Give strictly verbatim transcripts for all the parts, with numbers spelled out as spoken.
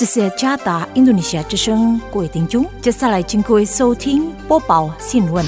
这是加达印度尼西亚之声，各位听众，接下来请各位收听播报新闻。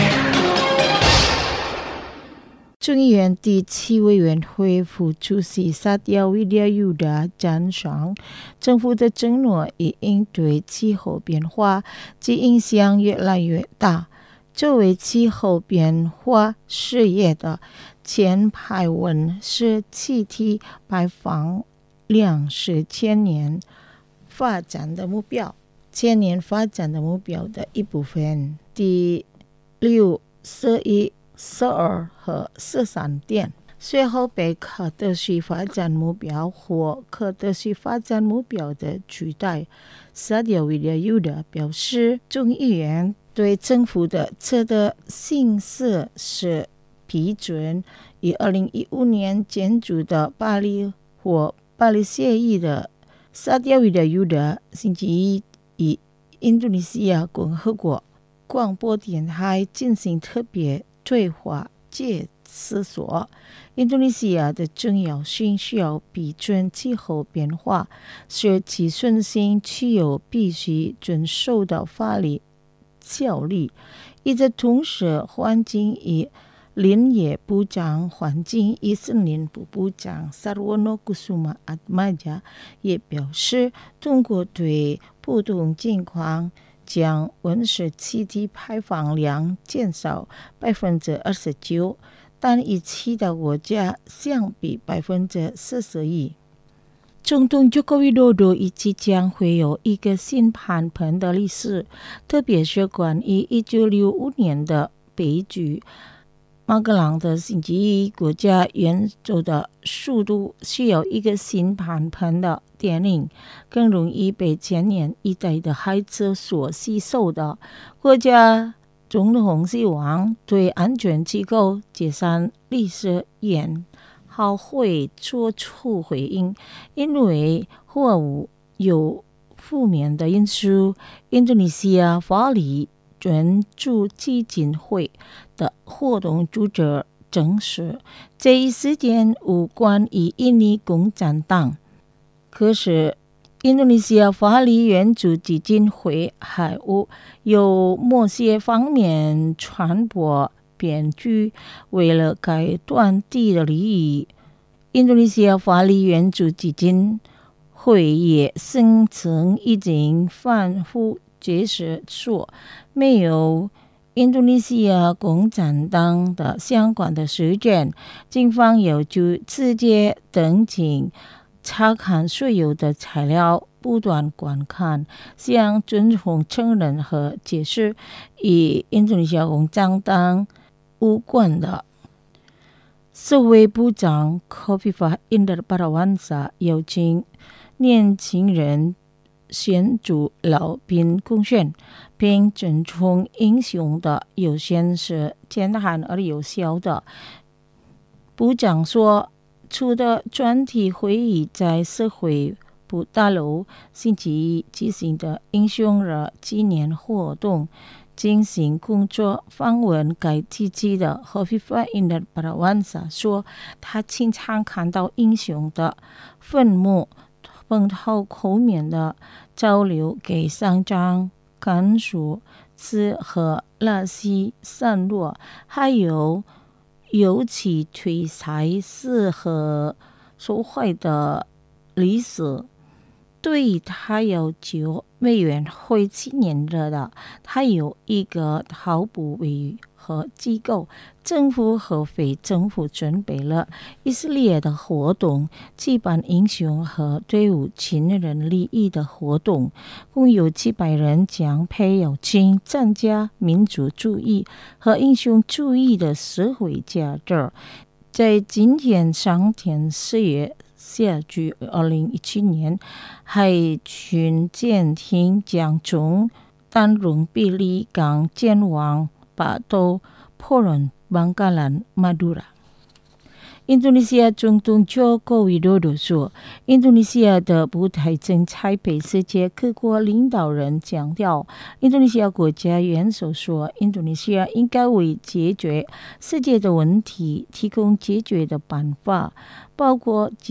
众议院第七委员会副主席萨迪亚·维利亚·尤达赞赏政府的承诺以应对气候变化及影响越来越大。作为气候变化事业的前排温室气体排放量是千年发展的目标，千年发展的目标的一部分。第六、十一、十二和十三点，随后被可持续发展目标或可持续发展目标的取代。萨迪亚·维利亚·尤达表示，众议员对政府的这个形式是批准于二零一五年签署的巴黎或巴黎协议的。萨迪亚·维利亚·尤达星期一以印度尼西亚共和国广播电台进行特别对话解释说，印度尼西亚的重要性需要避准气候变化，是其顺性具有必须遵守的法律效力。与此同时，环境与林业部长环境与森林部部长萨罗诺古苏马阿马加也表示，中国对不同情况将温室气体排放量减少百分之二十九，但与其他国家相比百分之四十一。总统佐科维多多预计将会有一个新版本的历史，特别是关于一九六五年的悲剧。马格朗的星期一国家元首的速度需要一个新版本的电影，更容易被千年一代的孩子所吸收的。国家总统希望对安全机构解散历史研讨会做出回应，因为货物有负面的因素。印度尼西亚法律援助基金会的活动组织证实，这一事件无关于印尼共产党。可是，印度尼西亚法律援助基金会还有某些方面传播编剧，为了该团体的利益。印度尼西亚法律援助基金会也声称已经反复解释说，没有印度尼西亚共产党的相关的事件。警方要求直接登记查看所有的材料，不断观看，向总统承认和解释与印度尼西亚共产党无关的。社会部长科菲法印德巴拉万萨邀请年轻人选出老兵公选，并尊重英雄的优先是简单而有效的。部长说，除了专题会议在社会部大楼星期一举行的英雄日纪念活动进行工作访问该地区的科菲法印德巴拉万萨说，他经常看到英雄的坟墓，碰到后面的交流给上张甘肃吃和垃圾散落，还有油漆推塞式和受坏的历史。对他要求委员会纪念日的，他有一个毫不委和机构，政府和非政府准备了以色列的活动，举办英雄和队伍亲人利益的活动，共有几百人将被邀请参加民族主义和英雄主义的社会价值。在今天上天四月下至二零一七年，海军舰艇将从丹戎比利港前往巴都、波伦、邦加兰、马杜拉。印度尼西亚总统佐科维多多说，印度尼西亚的舞台正在被世界各国领导人强调。印度尼西亚国家元首说，印度尼西亚应该为解决世界的问题提供解决的办法，包括解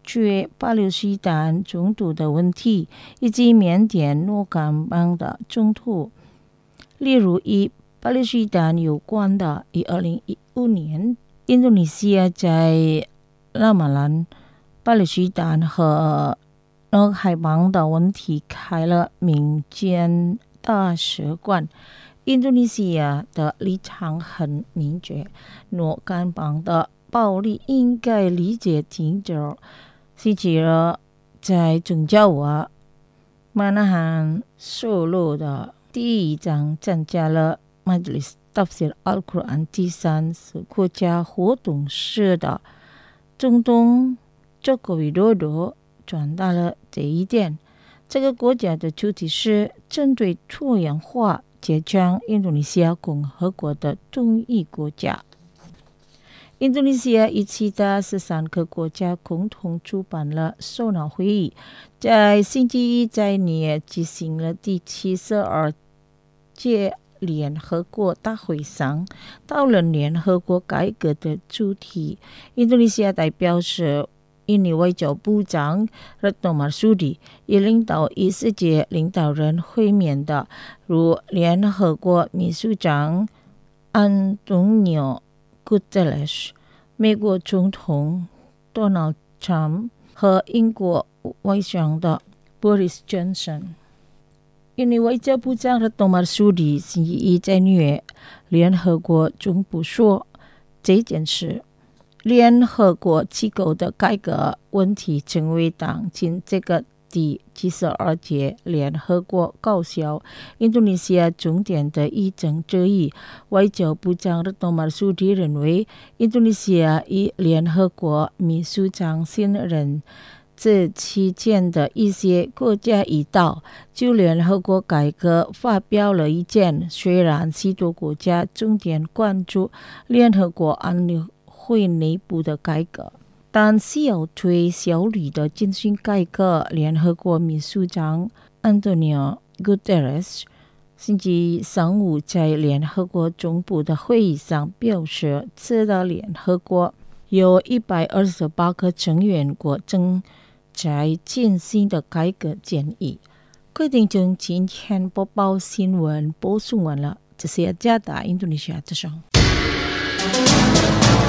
决巴勒斯坦冲突的问题，以及缅甸诺干邦的冲突。例如，与巴勒斯坦有关的，于二零一五年，印度尼西亚在拉马兰、巴勒斯坦和诺海邦的问题开了民间大使馆。印度尼西亚的立场很明确，诺干邦的暴力应该立即停止。希吉尔在宗教瓦马纳罕收录的第一章参加了 Majlis Tafsir Al-Quran 第三次国家活动时的中东佐科维多多传达了这一点。这个国家的主题是针对多元化结将印度尼西亚共和国的东裔国家。印度尼西亚与其他十三个国家共同主办了首脑会议，在星期一在尼尔举行了第七十二届联合国大会上，讨论联合国改革的主题。印度尼西亚代表是印尼外交部长 Retno Marsudi， 也领导与世界领导人会面的，如联合国秘书长安东尼奥·古特雷斯、美国总统 Donald Trump 和英国外相的 Boris Johnson。印尼外交部长 Retno Marsudi 星期一在纽约联合国总部说，这件事联合国机构的改革问题成为当今这个第七十二届联合国高效印度尼西亚重点的议程之一。外交部长 Retno Marsudi 认为，印度尼西亚与联合国秘书长新任这期间的一些国家一道就联合国改革发表了意见。虽然许多国家重点关注联合国安理会内部的改革，但需要对效率的进行改革。联合国秘书长 Antonio Guterres 星期上午在联合国总部的会议上表示，此的联合国有一百二十八个成员国正在进行的改革建议。各位听众，今天播报新闻播送完了，这是加拿大印度尼西亚之声。